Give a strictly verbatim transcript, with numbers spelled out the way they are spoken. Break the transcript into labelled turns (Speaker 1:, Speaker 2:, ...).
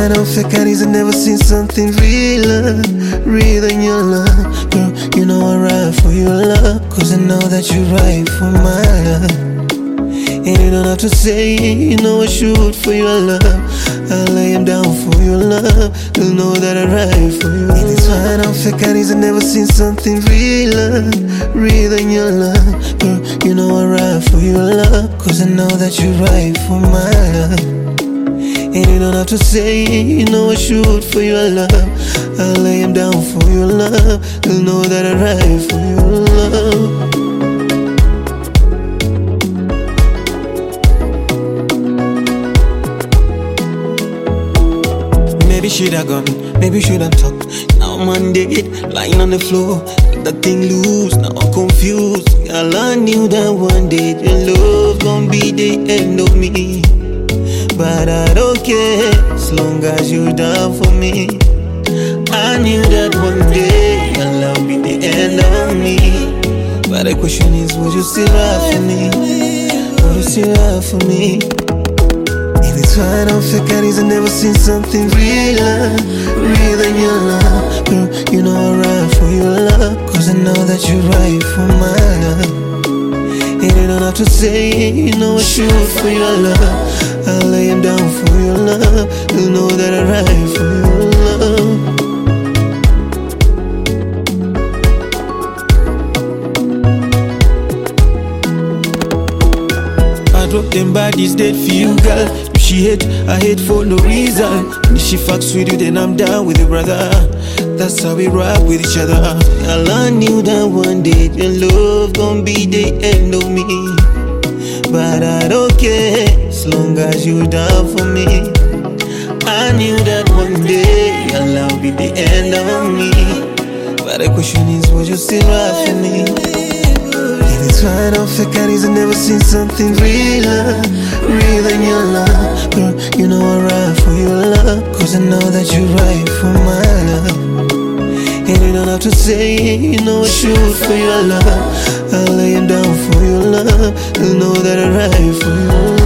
Speaker 1: try, don't fake it, I've never seen something realer, real than your love. Girl, you know I ride for your love, cause I know that you're right for my love. And you don't have to say it, you know I shoot for your love. I lay him down for your love, you'll know that I ride for you. And it's fine, don't fake it, I've never seen something realer, real than your love. Girl, you know I ride for your love, cause I know that you're right for my love. And you don't have to say it, you know I shoot for your love. I lay him down for your love, you'll know that I ride for your love. Maybe shoulda gone, maybe shoulda talked. Now I'm on dead, lying on the floor, that thing loose, now I'm confused. Girl, I knew that one day your love gon' be the end of me, but I don't care, as long as you're down for me. I knew that one day your love be the end of me, but the question is, would you still ride for me? Would you still ride for me? And it's fine, don't fake it, I've never seen something realer, real than your love. Girl, you know I ride for your love, cause I know that you're right for my love. And you don't have to say it, you know I shoot for your love. I lay him down for your love, you'll know that I ride for your love. I drop them bodies dead for you, girl. If she hate, I hate for no reason. And if she fucks with you, then I'm down with you, brother. That's how we rock with each other. Girl, I knew that one day your love gon' be the end of me, but I don't care, as long as you're down for me. I knew that one day your love be the end of me, but the question is, would you still ride for me? And it's fine, don't fake it, I've never seen something realer, real than your love. Girl, you know I ride for your love, cause I know that you're right for my love. And you don't have to say it, you know I shoot for your love. I lay him down for your love, you'll know that I ride for your love.